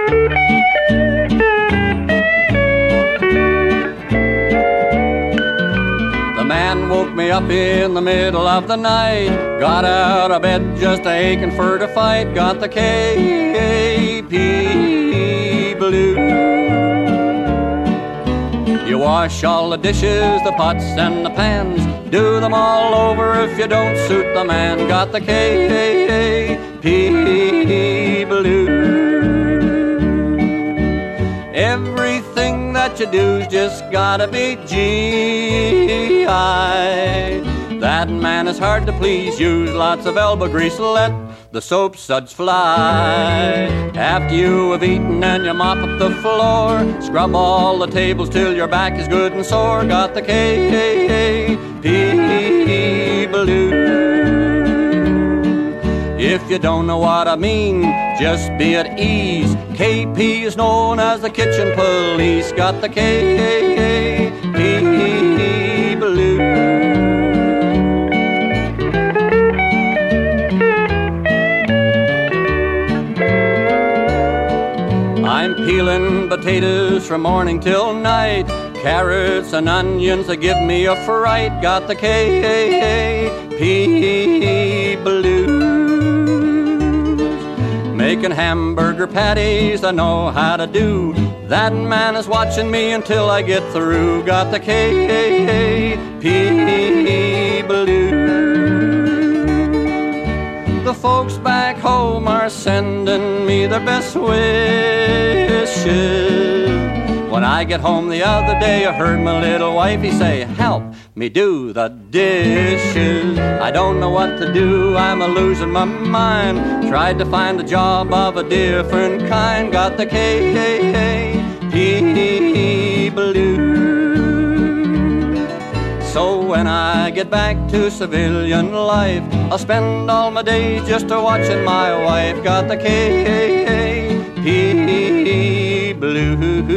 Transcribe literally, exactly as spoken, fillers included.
The man woke me up in the middle of the night, got out of bed just aching for to fight, got the K P blues. You wash all the dishes, the pots and the pans, do them all over if you don't suit the man, got the K P blues. Everything that you do's just gotta be G I. That man is hard to please, use lots of elbow grease, let the soap suds fly. After you have eaten and you mop up the floor, scrub all the tables till your back is good and sore, got the K P blues. If you don't know what I mean, just be at ease. K P is known as the kitchen police, got the K P blues. I'm peeling potatoes from morning till night, carrots and onions that give me a fright, got the K P blues. Making hamburger patties I know how to do, that man is watching me until I get through, got the K P blues. The folks back home are sending me their best wishes. When I get home the other day, I heard my little wifey say, help me do the dishes. I don't know what to do, I'm a losing my mind. Tried to find a job of a different kind, got the K P blues. So when I get back to civilian life, I'll spend all my days just a watching my wife, got the K P blues.